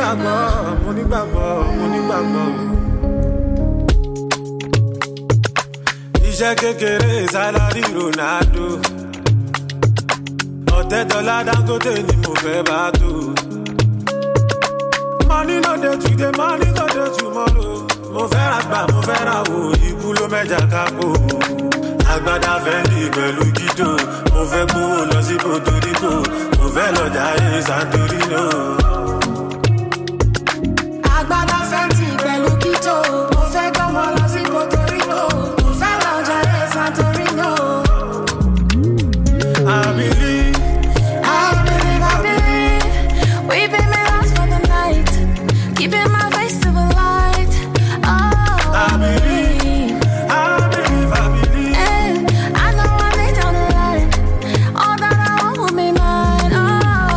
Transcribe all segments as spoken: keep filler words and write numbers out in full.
nígbàgbọ́, mo nígbàgbọ́, mo nígbàgbọ́. Iṣẹ́ kékeré sálárì Ronaldo. Ọ̀tẹ̀ dọ́là Dangote ni mo fẹ́ bá tó. Money no dey today, money no dey tomorrow. Mo fẹ́ ra gbà, mo fẹ́ ra wo, ikú ló mẹ́jà kápò. Agbada Fendi pẹ̀lú Guido. Mo fẹ́ gbówó lọ sí Puerto Rico. Mo fẹ́ lọ jayé Santorino. Agbada Fendi pẹ̀lú Guido. Mo fẹ́ gbọ́mọ lọ sí Puerto Rico. Mo fẹ́ lọ jayé Santorino. I believe, I believe, I believe. We been made last for the night. Keeping my face to the light. Oh, I believe, I believe, I believe. And I know I lay down the line. All that I want will be mine. Oh.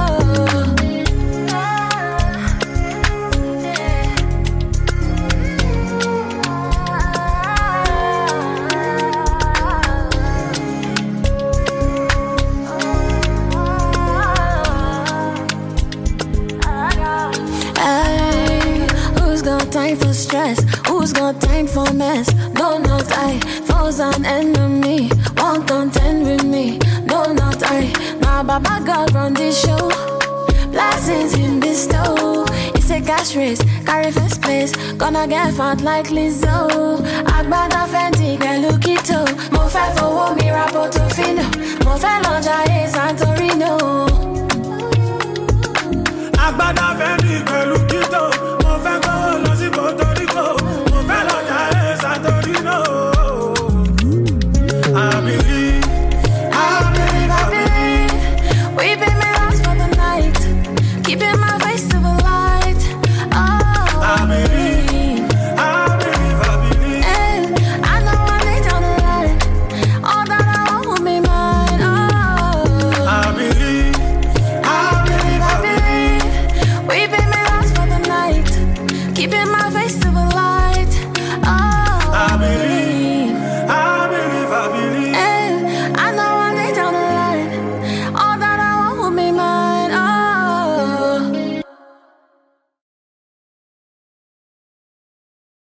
Hey, who's got time for stress? Who's got time for mess? No, not I. Foes and enemy won't contend with me. No, not I. Now, Baba God run this show. Blessings in bestow. It's a cash race, carry first place. Gonna get fat like Lizzo. Agbada Fendi, Gelukito. Mo fẹ́ fowó mi ra Portofino. Mo fẹ́ lọ jayé Santorino. Agbada Fendi pẹ̀lú Guido.